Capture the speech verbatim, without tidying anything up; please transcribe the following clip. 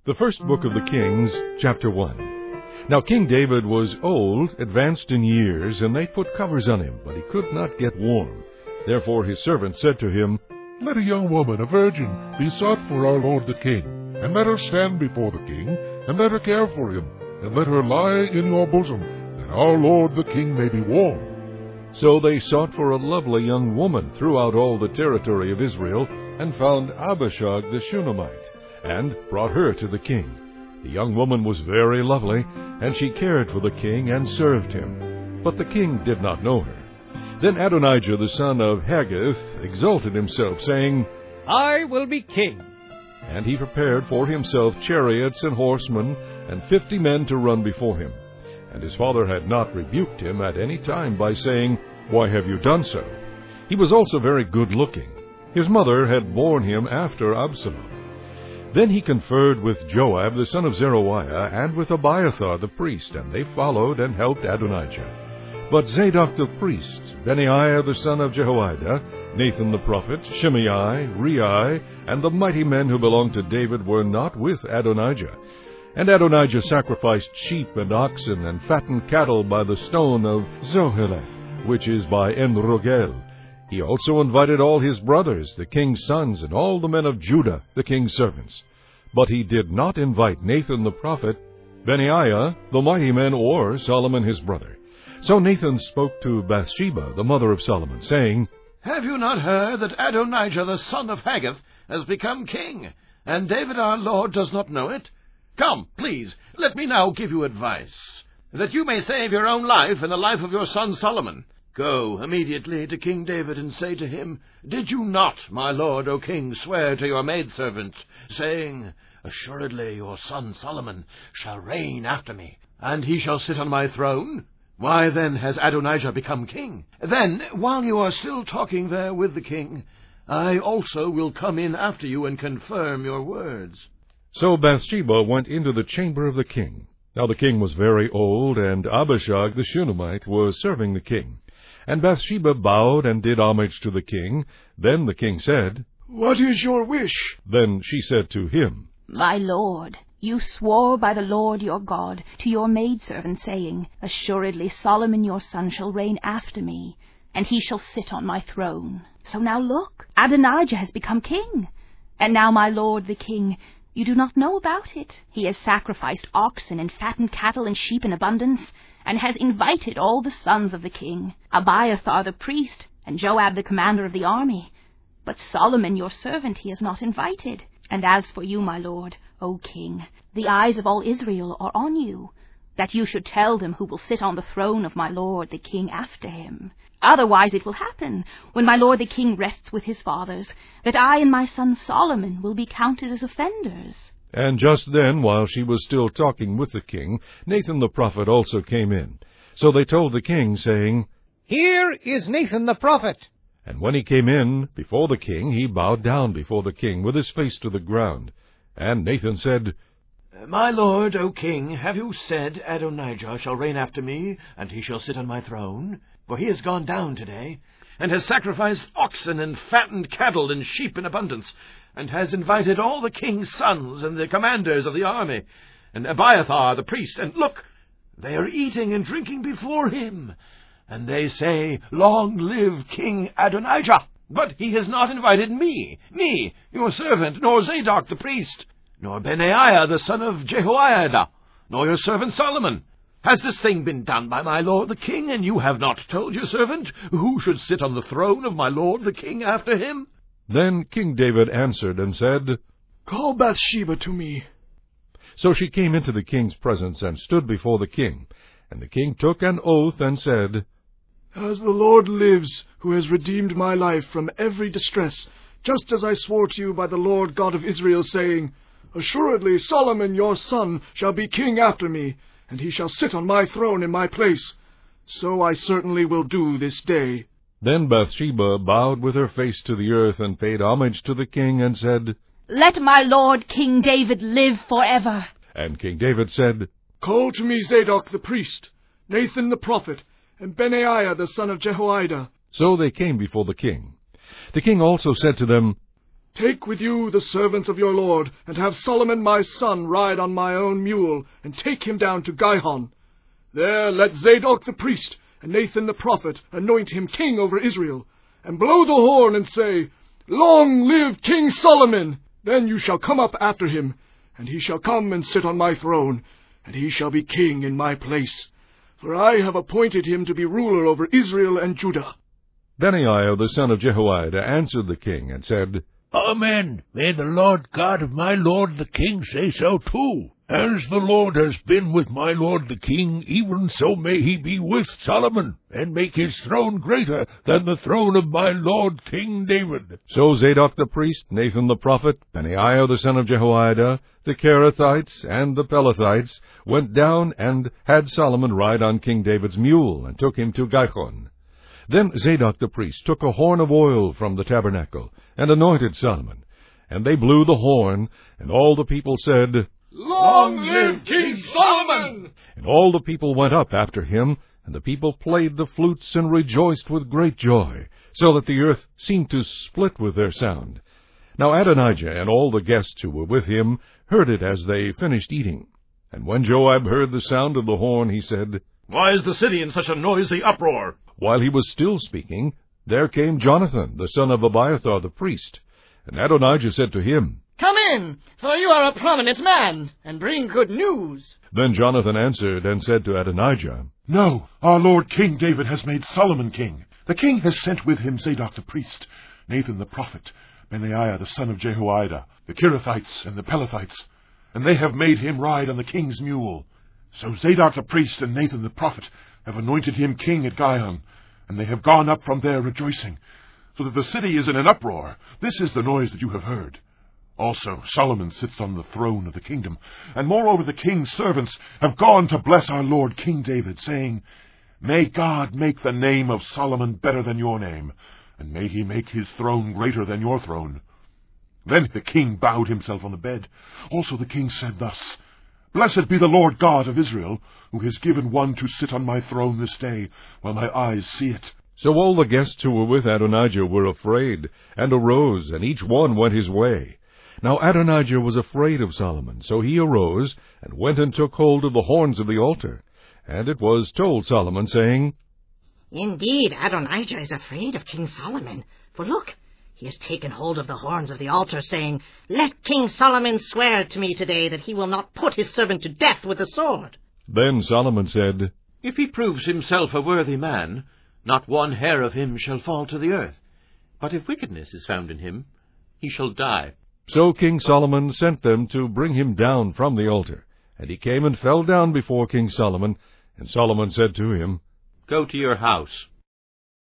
The first book of the Kings, chapter one. Now King David was old, advanced in years, and they put covers on him, but he could not get warm. Therefore his servant said to him, Let a young woman, a virgin, be sought for our lord the king, and let her stand before the king, and let her care for him, and let her lie in your bosom, that our lord the king may be warm. So they sought for a lovely young woman throughout all the territory of Israel, and found Abishag the Shunammite, and brought her to the king. The young woman was very lovely, and she cared for the king and served him. But the king did not know her. Then Adonijah the son of Haggith exalted himself, saying, I will be king. And he prepared for himself chariots and horsemen, and fifty men to run before him. And his father had not rebuked him at any time by saying, Why have you done so? He was also very good-looking. His mother had borne him after Absalom. Then he conferred with Joab the son of Zeruiah, and with Abiathar the priest, and they followed and helped Adonijah. But Zadok the priest, Benaiah the son of Jehoiada, Nathan the prophet, Shimei, Rei, and the mighty men who belonged to David were not with Adonijah. And Adonijah sacrificed sheep and oxen, and fattened cattle by the stone of Zoheleth, which is by En-Rogel. He also invited all his brothers, the king's sons, and all the men of Judah, the king's servants. But he did not invite Nathan the prophet, Benaiah, the mighty men, or Solomon his brother. So Nathan spoke to Bathsheba, the mother of Solomon, saying, Have you not heard that Adonijah the son of Haggith has become king, and David our Lord does not know it? Come, please, let me now give you advice, that you may save your own life and the life of your son Solomon. Go immediately to King David and say to him, Did you not, my lord, O king, swear to your maidservant, saying, Assuredly your son Solomon shall reign after me, and he shall sit on my throne? Why then has Adonijah become king? Then, while you are still talking there with the king, I also will come in after you and confirm your words. So Bathsheba went into the chamber of the king. Now the king was very old, and Abishag the Shunammite was serving the king. And Bathsheba bowed and did homage to the king. Then the king said, What is your wish? Then she said to him, My lord, you swore by the Lord your God to your maidservant, saying, Assuredly Solomon your son shall reign after me, and he shall sit on my throne. So now look, Adonijah has become king. And now, my lord the king, you do not know about it. He has sacrificed oxen and fattened cattle and sheep in abundance, and has invited all the sons of the king, Abiathar the priest, and Joab the commander of the army. But Solomon your servant he has not invited. And as for you, my lord, O king, the eyes of all Israel are on you, that you should tell them who will sit on the throne of my lord the king after him. Otherwise it will happen, when my lord the king rests with his fathers, that I and my son Solomon will be counted as offenders. And just then, while she was still talking with the king, Nathan the prophet also came in. So they told the king, saying, Here is Nathan the prophet. And when he came in before the king, he bowed down before the king with his face to the ground. And Nathan said, My lord, O king, have you said, Adonijah shall reign after me, and he shall sit on my throne? For he has gone down today, and has sacrificed oxen and fattened cattle and sheep in abundance, and has invited all the king's sons and the commanders of the army, and Abiathar the priest, and look, they are eating and drinking before him. And they say, Long live King Adonijah! But he has not invited me, me, your servant, nor Zadok the priest, nor Benaiah the son of Jehoiada, nor your servant Solomon. Has this thing been done by my lord the king, and you have not told your servant who should sit on the throne of my lord the king after him? Then King David answered and said, Call Bathsheba to me. So she came into the king's presence and stood before the king. And the king took an oath and said, As the Lord lives, who has redeemed my life from every distress, just as I swore to you by the Lord God of Israel, saying, Assuredly Solomon your son shall be king after me, and he shall sit on my throne in my place. So I certainly will do this day. Then Bathsheba bowed with her face to the earth and paid homage to the king and said, Let my lord King David live forever. And King David said, Call to me Zadok the priest, Nathan the prophet, and Benaiah the son of Jehoiada. So they came before the king. The king also said to them, Take with you the servants of your lord, and have Solomon my son ride on my own mule, and take him down to Gihon. There let Zadok the priest and Nathan the prophet anoint him king over Israel, and blow the horn and say, Long live King Solomon! Then you shall come up after him, and he shall come and sit on my throne, and he shall be king in my place. For I have appointed him to be ruler over Israel and Judah. Benaiah the son of Jehoiada answered the king, and said, Amen. May the Lord God of my lord the king say so too. As the Lord has been with my lord the king, even so may he be with Solomon, and make his throne greater than the throne of my lord King David. So Zadok the priest, Nathan the prophet, Benaiah the son of Jehoiada, the Kerethites, and the Pelethites went down and had Solomon ride on King David's mule, and took him to Gihon. Then Zadok the priest took a horn of oil from the tabernacle, and anointed Solomon. And they blew the horn, and all the people said, Long live King Solomon! And all the people went up after him, and the people played the flutes and rejoiced with great joy, so that the earth seemed to split with their sound. Now Adonijah and all the guests who were with him heard it as they finished eating. And when Joab heard the sound of the horn, he said, Why is the city in such a noisy uproar? While he was still speaking, there came Jonathan, the son of Abiathar the priest. And Adonijah said to him, Come in, for you are a prominent man, and bring good news. Then Jonathan answered and said to Adonijah, No, our lord King David has made Solomon king. The king has sent with him Zadok the priest, Nathan the prophet, Benaiah the son of Jehoiada, the Kerethites and the Pelethites, and they have made him ride on the king's mule. So Zadok the priest and Nathan the prophet have anointed him king at Gihon, and they have gone up from there rejoicing, so that the city is in an uproar. This is the noise that you have heard. Also Solomon sits on the throne of the kingdom, and moreover the king's servants have gone to bless our lord King David, saying, May God make the name of Solomon better than your name, and may he make his throne greater than your throne. Then the king bowed himself on the bed. Also the king said thus, Blessed be the Lord God of Israel, who has given one to sit on my throne this day, while my eyes see it. So all the guests who were with Adonijah were afraid, and arose, and each one went his way. Now Adonijah was afraid of Solomon, so he arose, and went and took hold of the horns of the altar. And it was told Solomon, saying, Indeed, Adonijah is afraid of King Solomon. For look, he has taken hold of the horns of the altar, saying, Let King Solomon swear to me today that he will not put his servant to death with the sword. Then Solomon said, If he proves himself a worthy man, not one hair of him shall fall to the earth. But if wickedness is found in him, he shall die. So King Solomon sent them to bring him down from the altar. And he came and fell down before King Solomon. And Solomon said to him, Go to your house.